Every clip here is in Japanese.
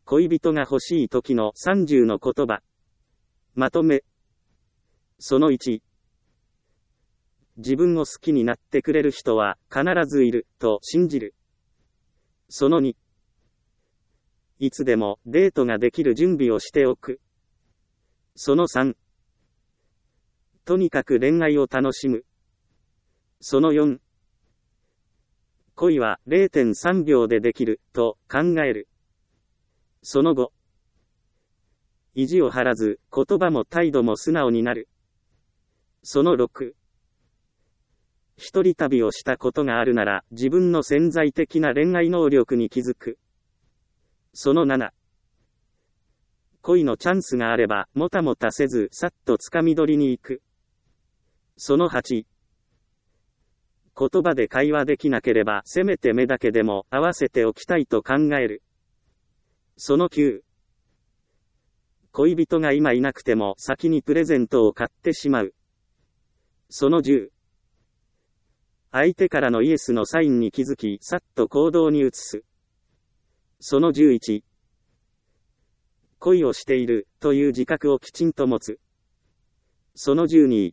恋人が欲しい時の30の言葉。まとめ。その1。自分を好きになってくれる人は必ずいると信じる。その2。いつでもデートができる準備をしておく。その3。とにかく恋愛を楽しむ。その4。恋は 0.3 秒でできると考える。その5。意地を張らず言葉も態度も素直になる。その6。一人旅をしたことがあるなら自分の潜在的な恋愛能力に気づく。その7。恋のチャンスがあればもたもたせずさっと掴み取りに行く。その8。言葉で会話できなければせめて目だけでも合わせておきたいと考える。その9。恋人が今いなくても先にプレゼントを買ってしまう。その10。相手からのイエスのサインに気づきさっと行動に移す。その11。恋をしているという自覚をきちんと持つ。その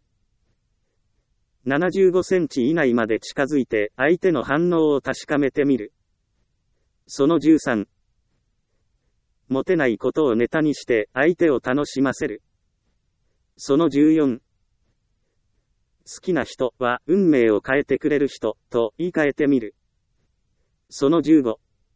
12。75センチ以内まで近づいて相手の反応を確かめてみる。その13。モテないことをネタにして相手を楽しませる。その14。好きな人は運命を変えてくれる人と言い換えてみる。その15。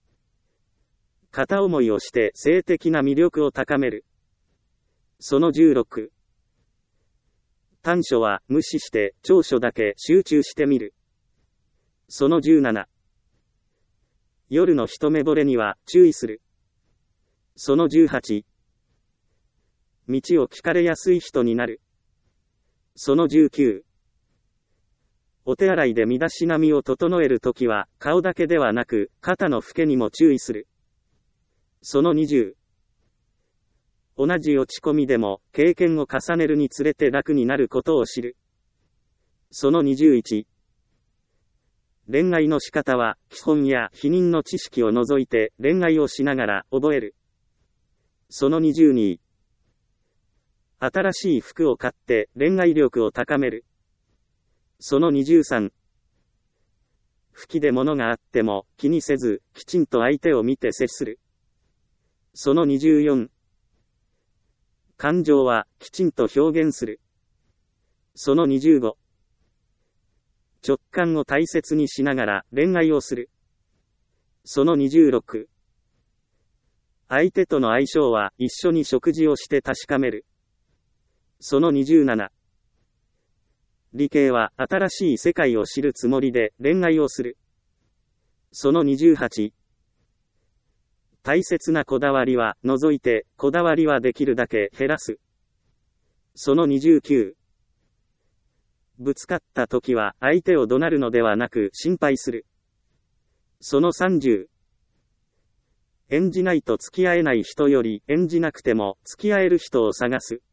片思いをして性的な魅力を高める。その16。短所は無視して長所だけ集中してみる。その17。夜の一目惚れには注意する。その18。道を聞かれやすい人になる。その19。お手洗いで身だしなみを整えるときは顔だけではなく肩の老けにも注意する。その20。同じ落ち込みでも経験を重ねるにつれて楽になることを知る。その21。恋愛の仕方は基本や否認の知識を除いて恋愛をしながら覚える。その22。新しい服を買って恋愛力を高める。その23。吹き出物があっても気にせずきちんと相手を見て接する。その24。感情はきちんと表現する。その25。直感を大切にしながら恋愛をする。その26。相手との相性は一緒に食事をして確かめる。その27。理系は新しい世界を知るつもりで恋愛をする。その28。大切なこだわりは除いて、こだわりはできるだけ減らす。その29。ぶつかった時は相手を怒鳴るのではなく心配する。その30。演じないと付き合えない人より演じなくても付き合える人を探す。